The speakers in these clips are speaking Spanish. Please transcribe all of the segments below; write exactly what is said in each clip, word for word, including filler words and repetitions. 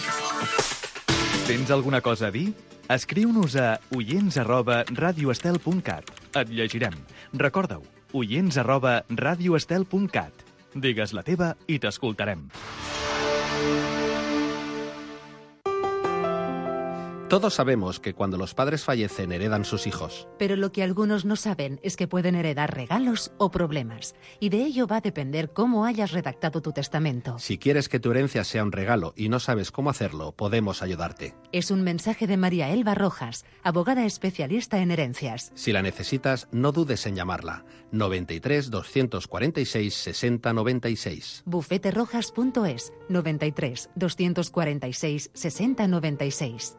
Tens alguna cosa a dir? Escriu-nos a oients arroba radioestel punt cat. Et llegirem. Recorda-ho, oients arroba radioestel punt cat. Digues la teva i t'escoltarem. Todos sabemos que cuando los padres fallecen heredan sus hijos. Pero lo que algunos no saben es que pueden heredar regalos o problemas. Y de ello va a depender cómo hayas redactado tu testamento. Si quieres que tu herencia sea un regalo y no sabes cómo hacerlo, podemos ayudarte. Es un mensaje de María Elba Rojas, abogada especialista en herencias. Si la necesitas, no dudes en llamarla. noventa y tres, doscientos cuarenta y seis, sesenta noventa y seis. bufete rojas punto es, noventa y tres, doscientos cuarenta y seis, sesenta noventa y seis.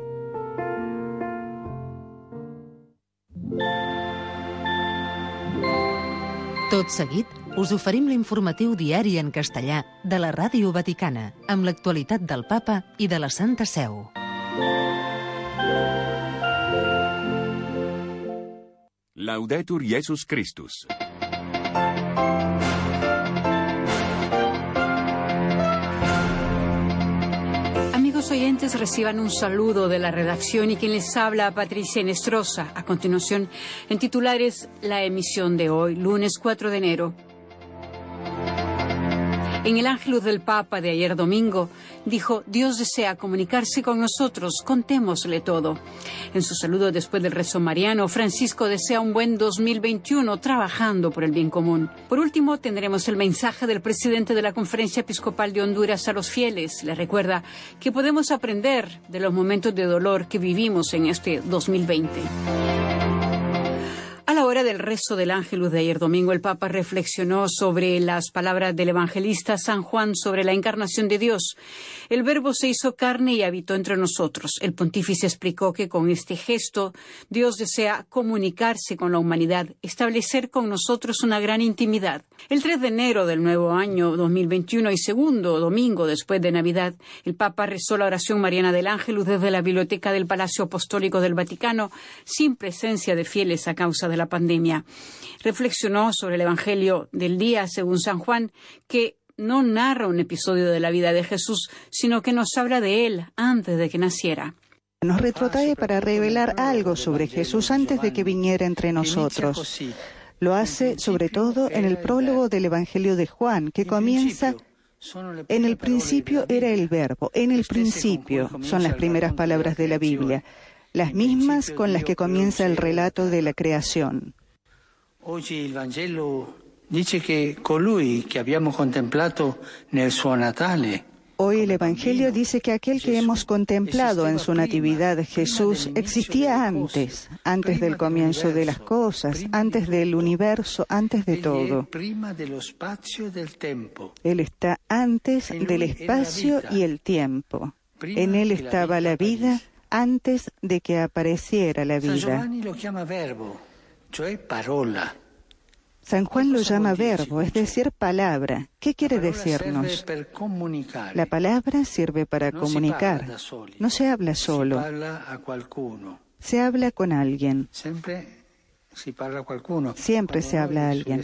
Tot seguit, us oferim l'informatiu diari en castellà de la Ràdio Vaticana, amb l'actualitat del Papa i de la Santa Seu. Laudetur Jesus Christus. Amigos oyentes, reciban un saludo de la redacción y quien les habla, Patricia Inestrosa. A continuación, en titulares, la emisión de hoy, lunes cuatro de enero. En el Ángelus del Papa de ayer domingo, dijo: Dios desea comunicarse con nosotros, contémosle todo. En su saludo después del rezo mariano, Francisco desea un buen dos mil veintiuno trabajando por el bien común. Por último, tendremos el mensaje del presidente de la Conferencia Episcopal de Honduras a los fieles. Le recuerda que podemos aprender de los momentos de dolor que vivimos en este dos mil veinte. A la hora del rezo del Ángelus de ayer domingo, el Papa reflexionó sobre las palabras del evangelista San Juan sobre la encarnación de Dios. El Verbo se hizo carne y habitó entre nosotros. El pontífice explicó que con este gesto Dios desea comunicarse con la humanidad, establecer con nosotros una gran intimidad. El tres de enero del nuevo año dos mil veintiuno y segundo domingo después de Navidad, el Papa rezó la oración mariana del Ángelus desde la biblioteca del Palacio Apostólico del Vaticano, sin presencia de fieles a causa de la pandemia. Reflexionó sobre el Evangelio del día, según San Juan, que no narra un episodio de la vida de Jesús, sino que nos habla de él antes de que naciera. Nos retrotrae para revelar algo sobre Jesús antes de que viniera entre nosotros. Lo hace sobre todo en el prólogo del Evangelio de Juan, que comienza: en el principio era el Verbo. En el principio son las primeras palabras de la Biblia, las mismas con las que comienza el relato de la creación. Hoy el Evangelio dice que colui que habíamos contemplato nel suo Natale. Hoy el Evangelio dice que aquel que hemos contemplado en su natividad, Jesús, existía antes, antes del comienzo de las cosas, antes del universo, antes de todo. Él está antes del espacio y el tiempo. En él estaba la vida antes de que apareciera la vida. San Juan lo llama verbo, es decir, palabra. ¿Qué quiere decirnos? La palabra sirve para comunicar. No se habla solo. Se habla con alguien. Siempre se habla a alguien.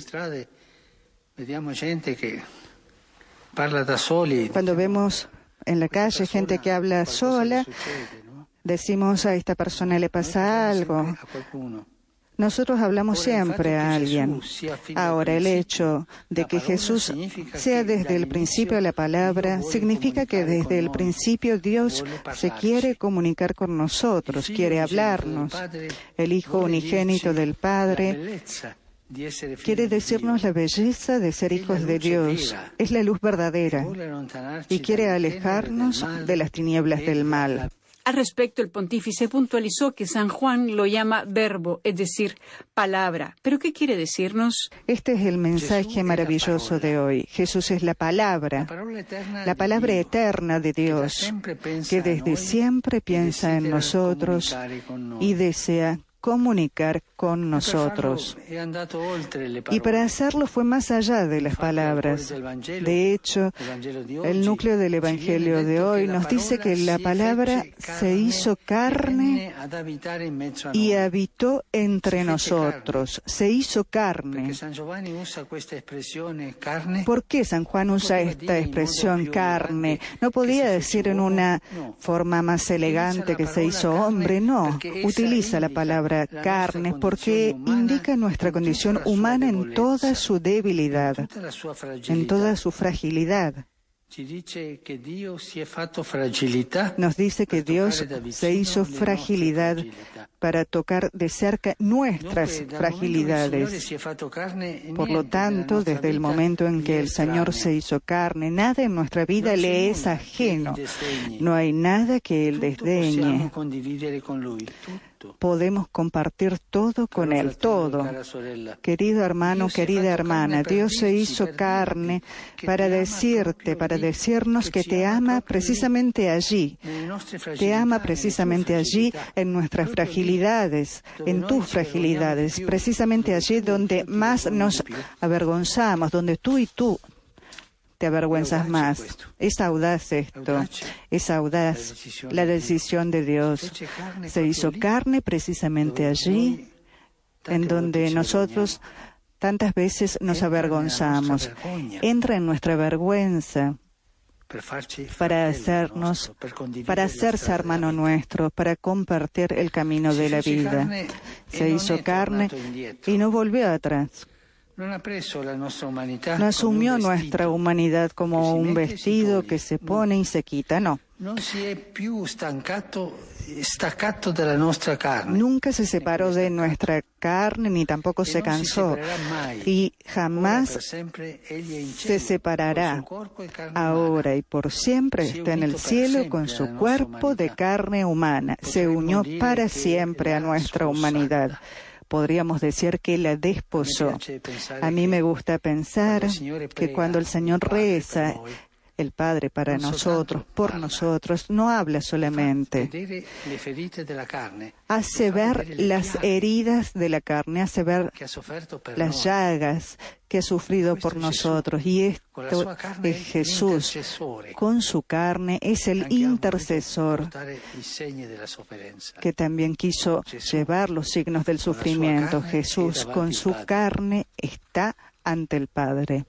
Cuando vemos en la calle gente que habla sola, decimos: a esta persona le pasa algo. Nosotros hablamos siempre a alguien. Ahora, el hecho de que Jesús sea desde el principio la palabra, significa que desde el principio Dios se quiere comunicar con nosotros, quiere hablarnos. El Hijo unigénito del Padre quiere decirnos la belleza de ser hijos de Dios. Es la luz verdadera y quiere alejarnos de las tinieblas del mal. Al respecto, el pontífice puntualizó que San Juan lo llama verbo, es decir, palabra. ¿Pero qué quiere decirnos? Este es el mensaje maravilloso de hoy. Jesús es la palabra, la palabra eterna de Dios, que desde siempre piensa en nosotros y desea comunicar con nosotros. Y para hacerlo fue más allá de las palabras. De hecho, el núcleo del Evangelio de hoy nos dice que la palabra se hizo carne y habitó entre nosotros, se hizo carne. ¿Por qué San Juan usa esta expresión carne? No podía decir en una forma más elegante que se hizo hombre, no. Utiliza la palabra carne porque indica nuestra condición humana en toda su debilidad, en toda su fragilidad. Nos dice que Dios se hizo fragilidad para tocar de cerca nuestras fragilidades. Por lo tanto, desde el momento en que el Señor se hizo carne, nada en nuestra vida le es ajeno. No hay nada que Él desdeñe. Podemos compartir todo con Él, todo. Querido hermano, querida hermana, Dios se hizo carne para decirte, para decirnos que te ama precisamente allí. Te ama precisamente allí en nuestras fragilidades, en tus fragilidades, precisamente allí donde más nos avergonzamos, donde tú y tú te avergüenzas más. Es audaz esto, es audaz la decisión de Dios. Se hizo carne precisamente allí, en donde nosotros tantas veces nos avergonzamos. Entra en nuestra vergüenza para hacernos, para hacerse hermano nuestro, para compartir el camino de la vida. Se hizo carne y no volvió atrás. No asumió nuestra humanidad como un vestido que se pone y se quita, no. Nunca se separó de nuestra carne ni tampoco se cansó y jamás se separará. Ahora y por siempre está en el cielo con su cuerpo de carne humana. Se unió para siempre a nuestra humanidad. Podríamos decir que la desposó. A mí me gusta pensar que cuando el Señor reza, el Padre para nosotros, por nosotros, no habla solamente. Hace ver las heridas de la carne, hace ver las llagas que ha sufrido por nosotros. Y esto es Jesús. Con su carne es el intercesor que también quiso llevar los signos del sufrimiento. Jesús con su carne está ante el Padre.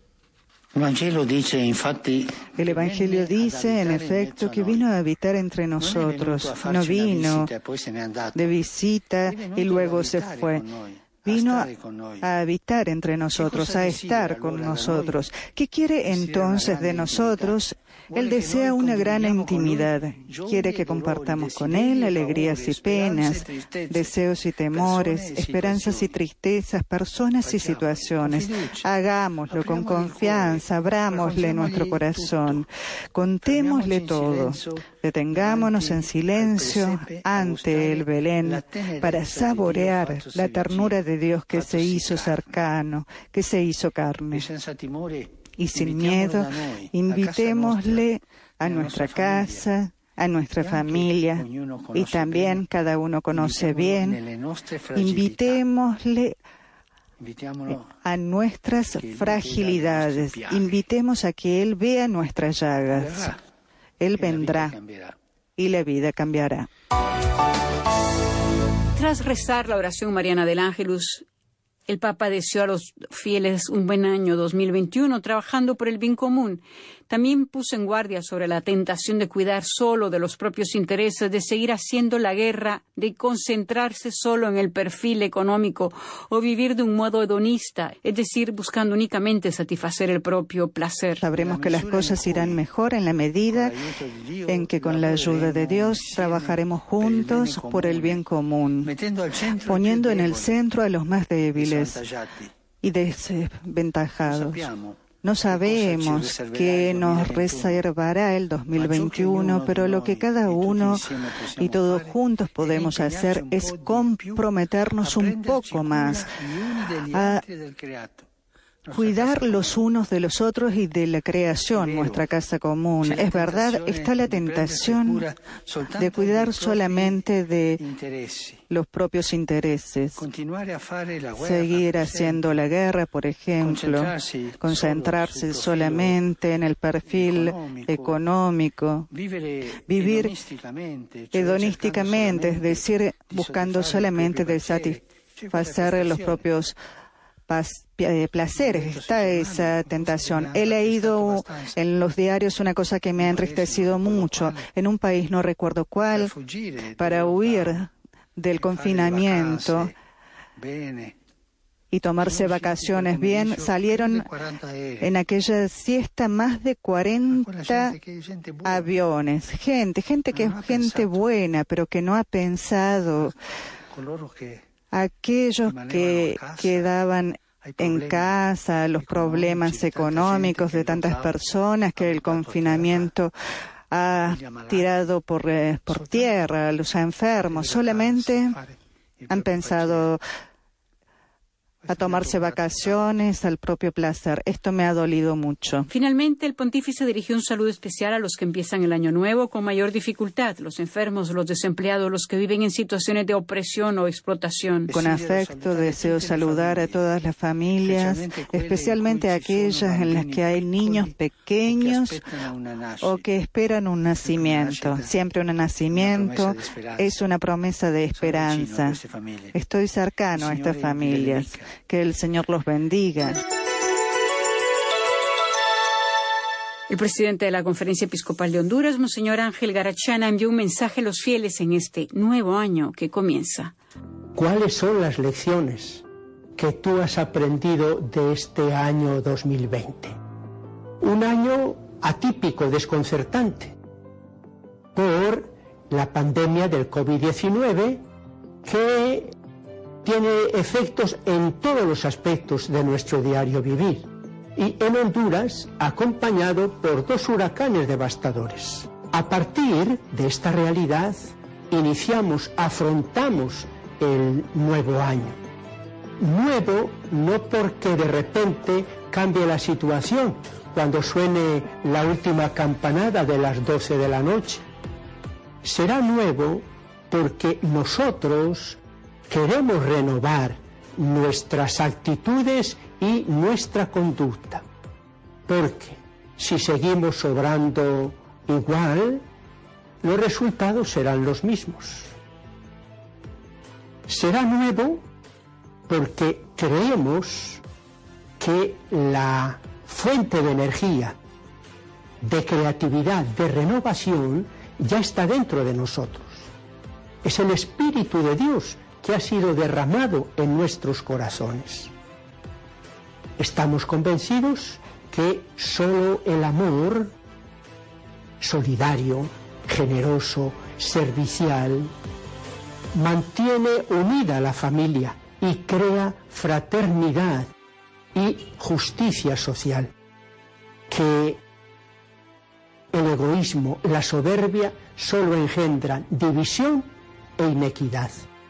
El Evangelio dice, en efecto, que vino a habitar entre nosotros. No vino de visita y luego se fue. Vino a habitar entre nosotros, a estar con nosotros. ¿Qué quiere entonces de nosotros? Él desea una gran intimidad. Quiere que compartamos con Él alegrías y penas, deseos y temores, esperanzas y tristezas, personas y situaciones. Hagámoslo con confianza, abrámosle nuestro corazón, contémosle todo. Detengámonos en silencio ante el Belén para saborear la ternura de Dios que se hizo cercano, que se hizo carne. Y sin miedo, invitémosle a nuestra casa, a nuestra familia, y también cada uno conoce bien, invitémosle a nuestras fragilidades, invitemos a que Él vea nuestras llagas. Él vendrá y la vida cambiará. Tras rezar la oración mariana del Ángelus, el Papa deseó a los fieles un buen año dos mil veintiuno trabajando por el bien común. También puso en guardia sobre la tentación de cuidar solo de los propios intereses, de seguir haciendo la guerra, de concentrarse solo en el perfil económico o vivir de un modo hedonista, es decir, buscando únicamente satisfacer el propio placer. Sabremos que las cosas irán mejor en la medida en que con la ayuda de Dios trabajaremos juntos por el bien común, poniendo en el centro a los más débiles y desventajados. No sabemos qué nos reservará el dos mil veintiuno, pero lo que cada uno y todos juntos podemos hacer es comprometernos un poco más a cuidar los unos de los otros y de la creación, nuestra casa común. Es verdad, está la tentación de cuidar solamente de los propios intereses, seguir haciendo la guerra, por ejemplo, concentrarse solamente en el perfil económico, vivir hedonísticamente, es decir, buscando solamente de satisfacer los propios placeres. Está esa tentación. He leído en los diarios una cosa que me ha entristecido mucho. En un país, no recuerdo cuál, para huir del confinamiento y tomarse vacaciones bien, salieron en aquella siesta más de cuarenta aviones. Gente, gente que es gente buena, pero que no ha pensado. Aquellos que quedaban en casa, los problemas económicos de tantas personas que el confinamiento ha tirado por, eh, por tierra, los enfermos, solamente han pensado a tomarse vacaciones, al propio placer. Esto me ha dolido mucho. Finalmente, el pontífice dirigió un saludo especial a los que empiezan el año nuevo con mayor dificultad, los enfermos, los desempleados, los que viven en situaciones de opresión o explotación. Con afecto deseo saludar a todas las familias, especialmente a aquellas en las que hay niños pequeños o que esperan un nacimiento. Siempre un nacimiento es una promesa de esperanza. Estoy cercano a estas familias. Que el Señor los bendiga. El presidente de la Conferencia Episcopal de Honduras, Monseñor Ángel Garachana, envió un mensaje a los fieles en este nuevo año que comienza. ¿Cuáles son las lecciones que tú has aprendido de este año dos mil veinte? Un año atípico, desconcertante, por la pandemia del COVID diecinueve que tiene efectos en todos los aspectos de nuestro diario vivir. Y en Honduras, acompañado por dos huracanes devastadores. A partir de esta realidad, iniciamos, afrontamos el nuevo año. Nuevo no porque de repente cambie la situación cuando suene la última campanada de las doce de la noche. Será nuevo porque nosotros queremos renovar nuestras actitudes y nuestra conducta, porque si seguimos obrando igual, los resultados serán los mismos. Será nuevo porque creemos que la fuente de energía, de creatividad, de renovación, ya está dentro de nosotros. Es el Espíritu de Dios que ha sido derramado en nuestros corazones. Estamos convencidos que solo el amor solidario, generoso, servicial, mantiene unida a la familia y crea fraternidad y justicia social. Que el egoísmo, la soberbia, solo engendran división e inequidad.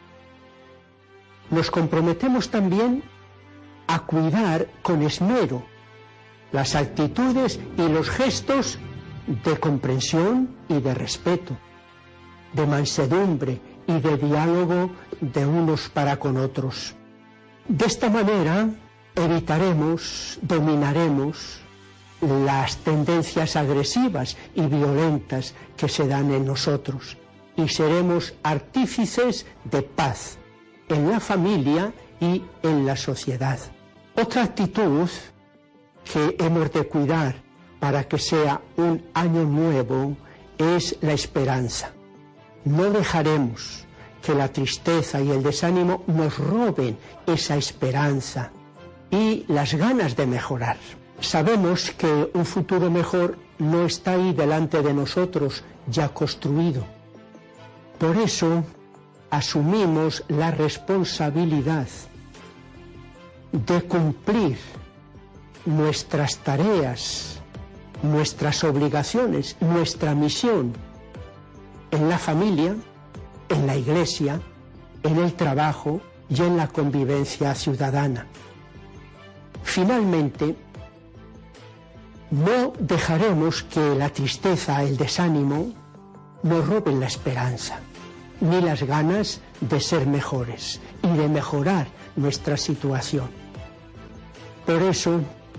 Nos comprometemos también a cuidar con esmero las actitudes y los gestos de comprensión y de respeto, de mansedumbre y de diálogo de unos para con otros. De esta manera evitaremos, dominaremos las tendencias agresivas y violentas que se dan en nosotros y seremos artífices de paz en la familia y en la sociedad. Otra actitud que hemos de cuidar para que sea un año nuevo es la esperanza. No dejaremos que la tristeza y el desánimo nos roben esa esperanza y las ganas de mejorar. Sabemos que un futuro mejor no está ahí delante de nosotros ya construido. Por eso asumimos la responsabilidad de cumplir nuestras tareas, nuestras obligaciones, nuestra misión en la familia, en la iglesia, en el trabajo y en la convivencia ciudadana. Finalmente, no dejaremos que la tristeza, el desánimo, nos roben la esperanza, ni las ganas de ser mejores y de mejorar nuestra situación. Por eso,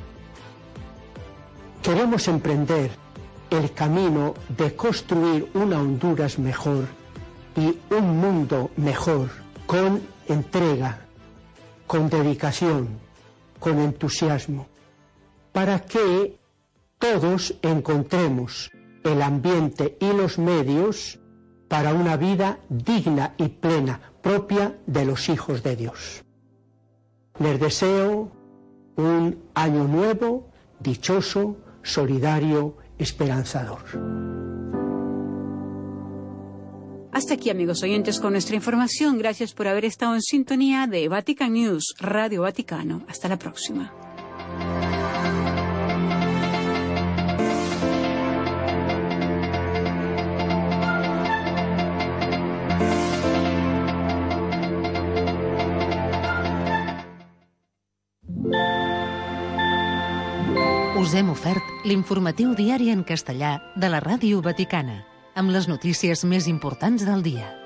queremos emprender el camino de construir una Honduras mejor y un mundo mejor, con entrega, con dedicación, con entusiasmo, para que todos encontremos el ambiente y los medios para una vida digna y plena, propia de los hijos de Dios. Les deseo un año nuevo, dichoso, solidario, esperanzador. Hasta aquí, amigos oyentes, con nuestra información. Gracias por haber estado en sintonía de Vatican News, Radio Vaticano. Hasta la próxima. Us hem ofert l'informatiu diari en castellà de la Ràdio Vaticana, amb les notícies més importants del dia.